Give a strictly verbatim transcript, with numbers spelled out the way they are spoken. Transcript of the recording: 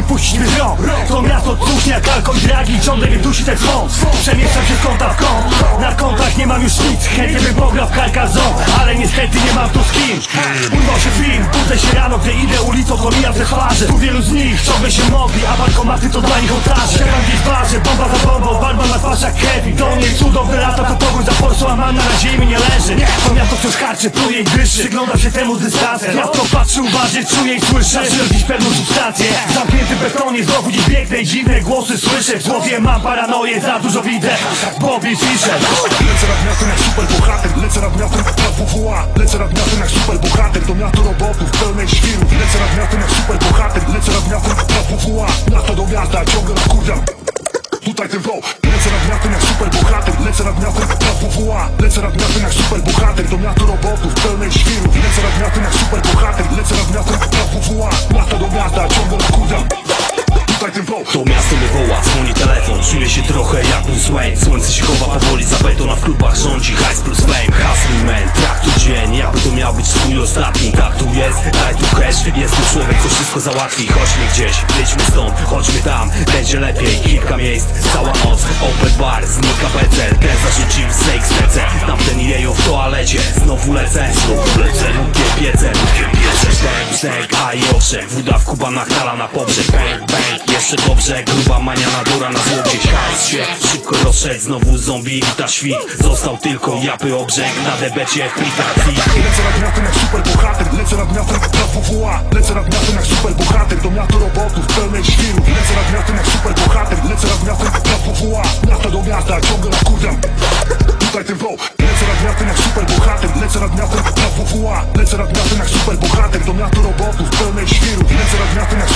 puścić mi z rąk. To miasto cuchnie jak alkohol i dragi, ciągle mnie dusi ten swąd. Przemieszczam się z kąta w kąt, na kontach nie mam już nic. Chętnie bym pograł w Carcassonne, ale niestety nie mam tu z kim. Urwał się film, budzę się rano, gdy idę ulicą, to mijam te twarze. Tu wielu z nich ciągle się modli, a bankomaty to dla nich ołtarze. Trzymam gdzieś barze, bomba za bombą, barba na twarz jak Kevin. To nie cudowne lata, to pogój za forsą, a man na ziemi nie leży. To miasto wciąż harczy, pluje i dyszy, przyglądam się temu z dystansem. Miasto patrzy uważnie, czuję i słyszę, że dziś pewną substancję. Zamknięty w betonie, znowu dziś biegnę i dziwne głosy słyszę. W głowie mam paranoję, za dużo widzę, Bobby Fischer. Lecę nad miastem jak super bohater, lecę nad miastem jak W W A. Lecę nad miastem jak super bohater, to miasto robotów pełnej świrów. Lecę nad miastem jak super bohater, lecę nad miastem jak W W A. Miasto do miasta, ciągle nakurwiam. Tutaj ten flow. Lecę nad miastem jak super bohater, lecę nad miastem jak W W A. Lecę nad miastem jak super bohater, to miasto robotów pełnej świrów. Lecę nad miastem jak super bohater, lecę nad miastem jak W W A. Miasto do miasta, ciągle nakurwiam. To miasto mnie woła, dzwoni telefon, czuję się trochę jak Bruce Wayne. Słońce się chowa powoli za beton, a w klubach rządzi hajs plus fame. Hustle man, traktuj dzień, jakby to miał być swój ostatni. Tak tu jest, daj tu cash, jest tu człowiek, co wszystko załatwi. Chodźmy gdzieś, wyjdźmy stąd, chodźmy tam, będzie lepiej. Kilka miejsc, cała noc, open bar, znika pecel. Ten zarzucił snake stece, tamten jejo w toalecie. Znowu lecę, znowu lecę, lukie piece, lukie piece. Bang, bang, a i owszem, woda w kubanach tala na pobrzeg. Bang, bang, jeszcze dobrze, gruba maniana dura na zło gdzieś. Hajs się szybko rozszedł, znowu zombie wita świt. Został tylko japy obrzęk na debecie w plitach kwit. Lecę nad miastem jak super bohater, lecę nad miastem jak W W A. Lecę nad miastem jak super bohater, to miasto robotów pełnej świrów. Lecę nad miastem jak super bohater, lecę nad miastem jak W W A. Miasto do miasta, ciągle nakurwiam. Tutaj ten flow. Lecę nad miastem jak super bohater, lecę nad miastem jak W W A. Lecę nad miastem jak super bohater, to miasto robotów pełnej świrów. Lecę nad miastem jak